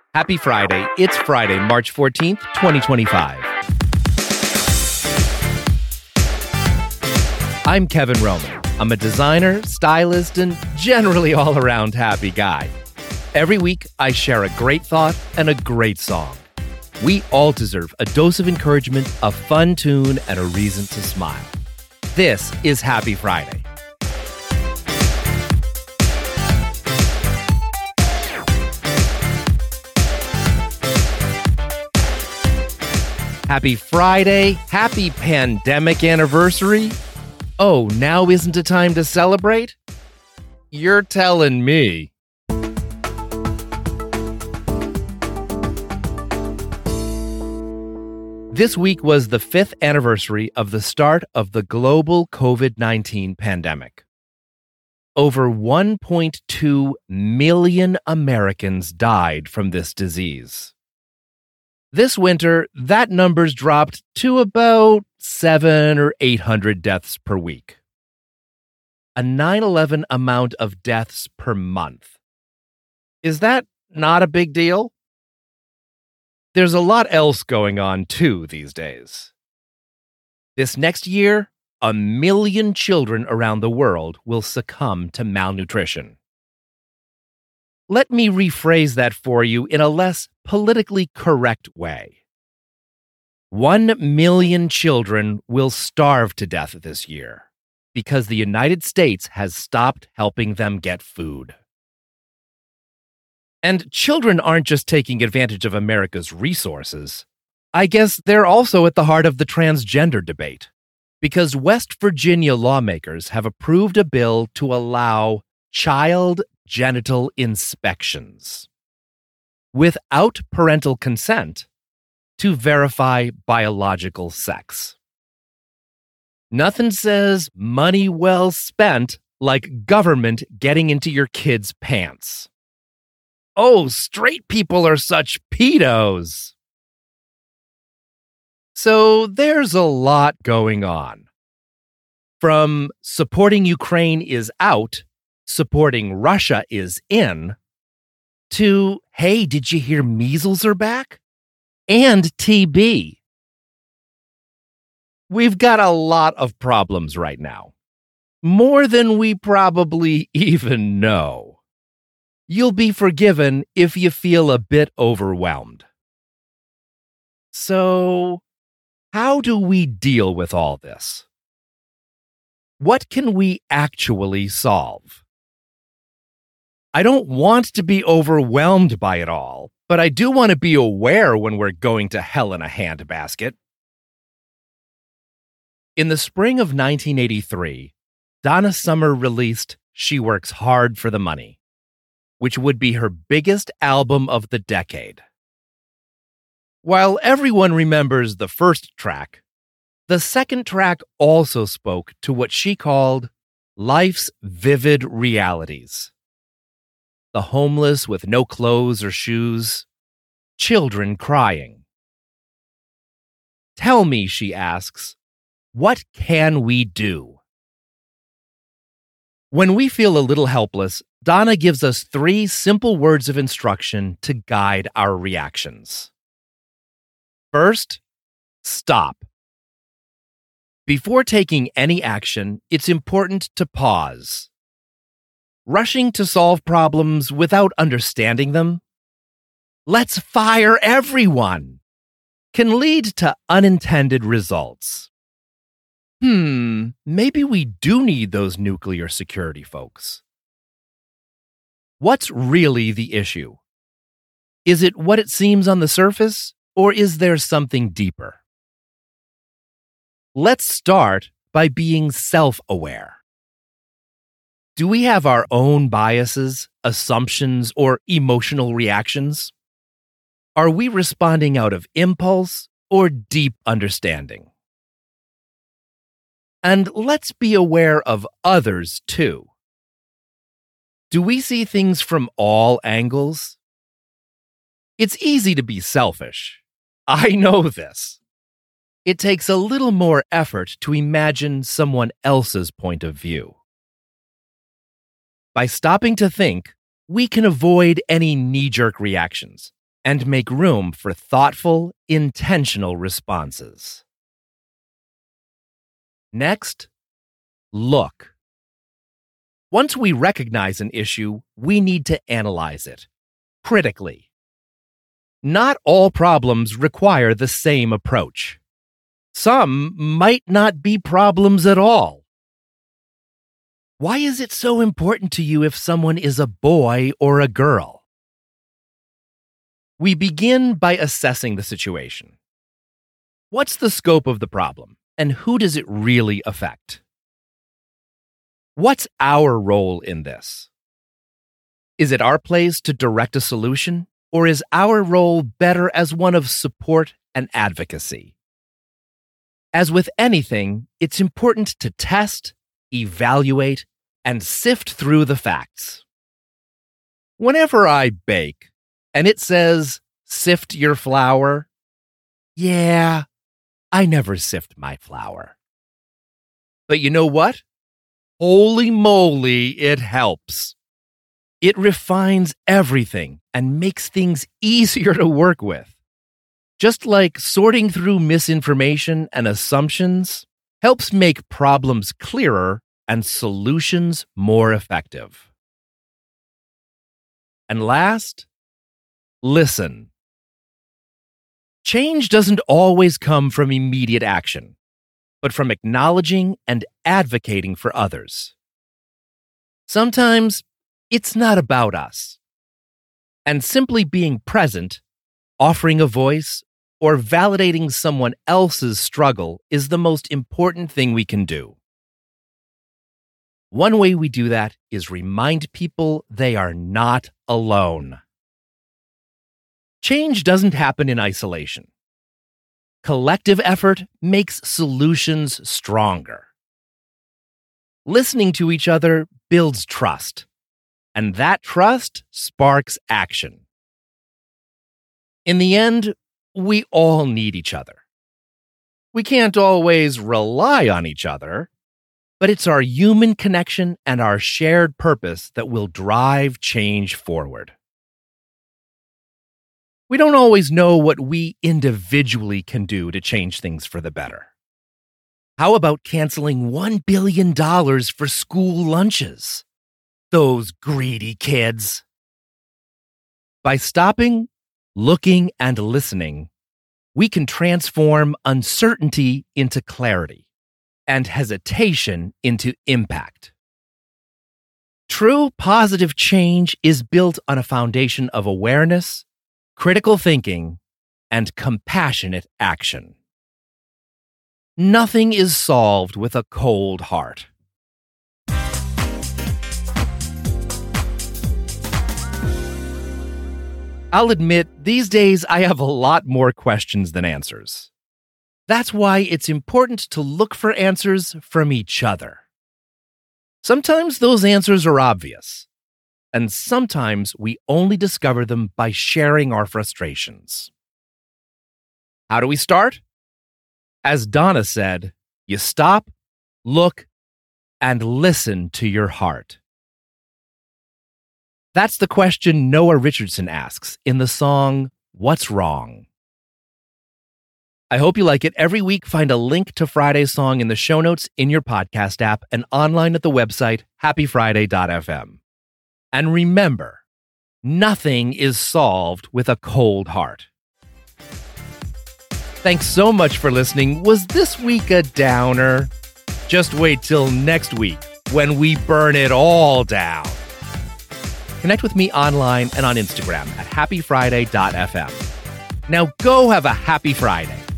Happy Friday. It's Friday, March 14th, 2025. I'm Kevin Roman. I'm a designer, stylist, and generally all-around happy guy. Every week, I share a great thought and a great song. We all deserve a dose of encouragement, a fun tune, and a reason to smile. This is Happy Friday. Happy Friday. Happy pandemic anniversary. Oh, now isn't a time to celebrate? You're telling me. This week was the 5th anniversary of the start of the global COVID-19 pandemic. Over 1.2 million Americans died from this disease. This winter, that number's dropped to about 700 or 800 deaths per week. A 9/11 amount of deaths per month. Is that not a big deal? There's a lot else going on, too, these days. This next year, 1 million children around the world will succumb to malnutrition. Let me rephrase that for you in a less politically correct way. 1 million children will starve to death this year because the United States has stopped helping them get food. And children aren't just taking advantage of America's resources. I guess they're also at the heart of the transgender debate, because West Virginia lawmakers have approved a bill to allow child genital inspections without parental consent to verify biological sex. Nothing says money well spent like government getting into your kid's pants. Oh, straight people are such pedos. So there's a lot going on. From supporting Ukraine is out, supporting Russia is in, to, hey, did you hear measles are back? And TB. We've got a lot of problems right now. More than we probably even know. You'll be forgiven if you feel a bit overwhelmed. So, how do we deal with all this? What can we actually solve? I don't want to be overwhelmed by it all, but I do want to be aware when we're going to hell in a handbasket. In the spring of 1983, Donna Summer released She Works Hard for the Money, which would be her biggest album of the decade. While everyone remembers the first track, the second track also spoke to what she called life's vivid realities. The homeless with no clothes or shoes, children crying. Tell me, she asks, what can we do? When we feel a little helpless, Donna gives us 3 simple words of instruction to guide our reactions. First, stop. Before taking any action, it's important to pause. Rushing to solve problems without understanding them, let's fire everyone, can lead to unintended results. Maybe we do need those nuclear security folks. What's really the issue? Is it what it seems on the surface, or is there something deeper? Let's start by being self-aware. Do we have our own biases, assumptions, or emotional reactions? Are we responding out of impulse or deep understanding? And let's be aware of others, too. Do we see things from all angles? It's easy to be selfish. I know this. It takes a little more effort to imagine someone else's point of view. By stopping to think, we can avoid any knee-jerk reactions and make room for thoughtful, intentional responses. Next, look. Once we recognize an issue, we need to analyze it critically. Not all problems require the same approach. Some might not be problems at all. Why is it so important to you if someone is a boy or a girl? We begin by assessing the situation. What's the scope of the problem, and who does it really affect? What's our role in this? Is it our place to direct a solution, or is our role better as one of support and advocacy? As with anything, it's important to test, evaluate, and sift through the facts. Whenever I bake, and it says, sift your flour, yeah, I never sift my flour. But you know what? Holy moly, it helps. It refines everything and makes things easier to work with. Just like sorting through misinformation and assumptions helps make problems clearer and solutions more effective. And last, listen. Change doesn't always come from immediate action, but from acknowledging and advocating for others. Sometimes it's not about us. And simply being present, offering a voice, or validating someone else's struggle is the most important thing we can do. One way we do that is remind people they are not alone. Change doesn't happen in isolation. Collective effort makes solutions stronger. Listening to each other builds trust, and that trust sparks action. In the end, we all need each other. We can't always rely on each other, but it's our human connection and our shared purpose that will drive change forward. We don't always know what we individually can do to change things for the better. How about canceling $1 billion for school lunches? Those greedy kids. By stopping, looking, and listening, we can transform uncertainty into clarity and hesitation into impact. True positive change is built on a foundation of awareness, critical thinking, and compassionate action. Nothing is solved with a cold heart. I'll admit, these days I have a lot more questions than answers. That's why it's important to look for answers from each other. Sometimes those answers are obvious, and sometimes we only discover them by sharing our frustrations. How do we start? As Donna said, you stop, look, and listen to your heart. That's the question Noah Richardson asks in the song, What's Wrong? I hope you like it. Every week, find a link to Friday's song in the show notes in your podcast app and online at the website happyfriday.fm. And remember, nothing is solved with a cold heart. Thanks so much for listening. Was this week a downer? Just wait till next week when we burn it all down. Connect with me online and on Instagram at happyfriday.fm. Now go have a happy Friday.